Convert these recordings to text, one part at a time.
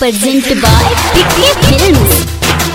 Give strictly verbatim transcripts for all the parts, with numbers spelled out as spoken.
Presented by P K Films.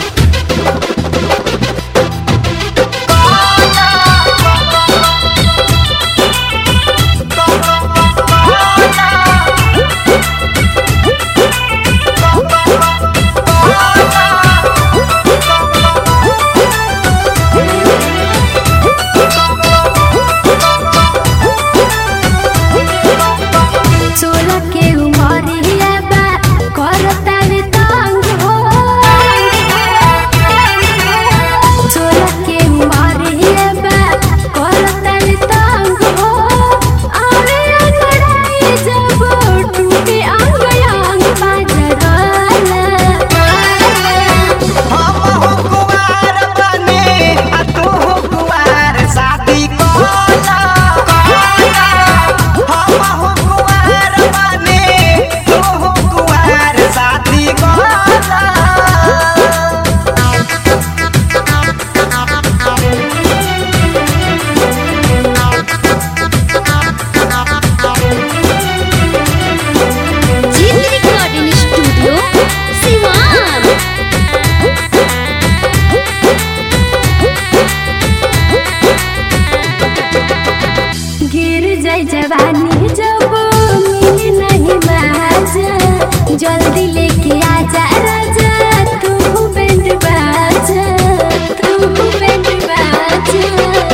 जवानी जब मिले नहीं बाजा जल्दी लेके आजा राजा तू बैंड बाजा तू बैंड बाजा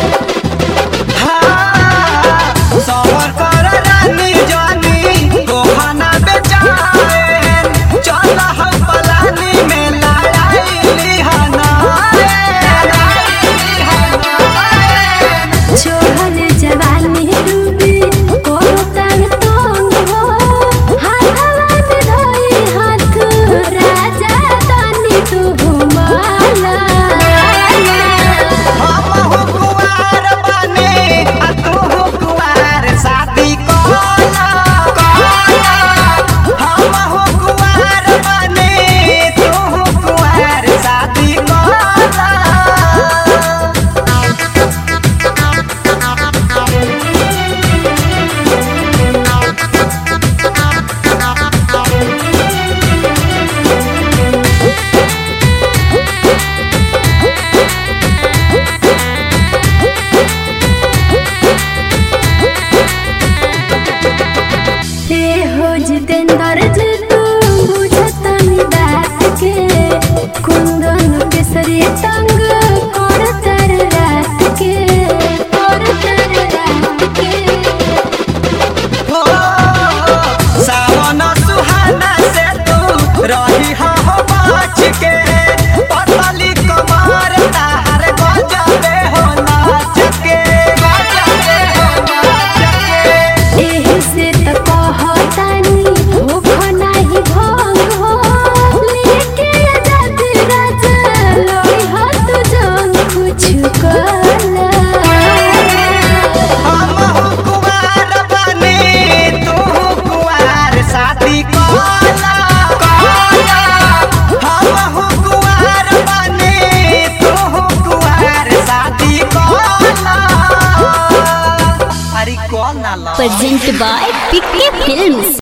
हाँ सवर कर रानी जानी कोहाना बेचाए चल हम पलानी में लड़ाई लिहाना छोड़ जवानी जितेंद्र जी तू बुझत नहीं बात के कुंदन केसरी तंग कर तर रात के कर तर रात के हो सावन सुहाना से तू रही हो बाच के पतली कमर तार गजबे हो नाच के गजबे हो नाच के एही से त कहतानी Presented by P K Films.